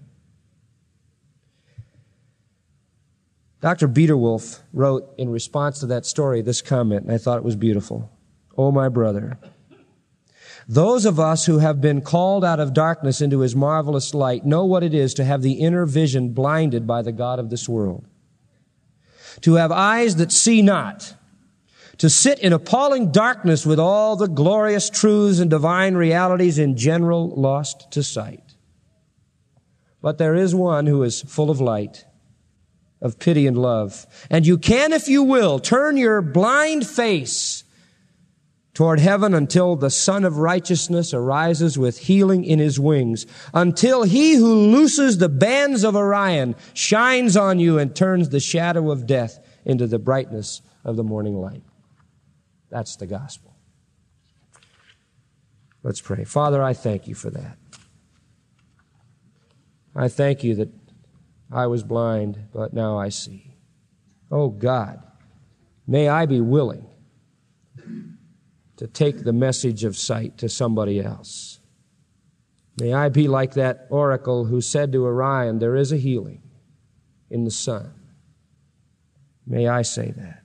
Speaker 2: Doctor Biederwolf wrote in response to that story this comment, and I thought it was beautiful. Oh, my brother, those of us who have been called out of darkness into his marvelous light know what it is to have the inner vision blinded by the god of this world. To have eyes that see not, to sit in appalling darkness with all the glorious truths and divine realities in general lost to sight. But there is one who is full of light, of pity and love. And you can, if you will, turn your blind face toward heaven until the Son of Righteousness arises with healing in his wings, until he who looses the bands of Orion shines on you and turns the shadow of death into the brightness of the morning light. That's the gospel. Let's pray. Father, I thank you for that. I thank you that I was blind, but now I see. Oh God, may I be willing to take the message of sight to somebody else. May I be like that oracle who said to Orion, there is a healing in the sun. May I say that.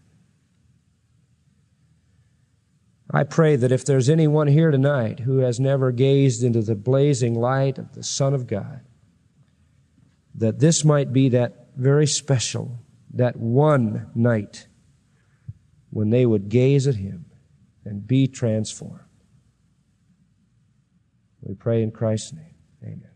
Speaker 2: I pray that if there's anyone here tonight who has never gazed into the blazing light of the Son of God, that this might be that very special, that one night when they would gaze at him and be transformed. We pray in Christ's name. Amen.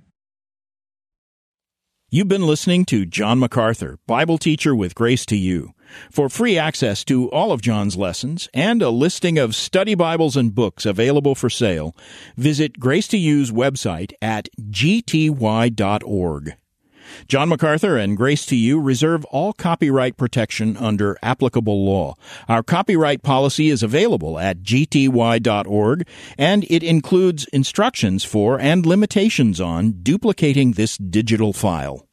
Speaker 1: You've been listening to John MacArthur, Bible teacher with Grace to You. For free access to all of John's lessons and a listing of study Bibles and books available for sale, visit Grace to You's website at g t y dot org. John MacArthur and Grace to You reserve all copyright protection under applicable law. Our copyright policy is available at g t y dot org, and it includes instructions for and limitations on duplicating this digital file.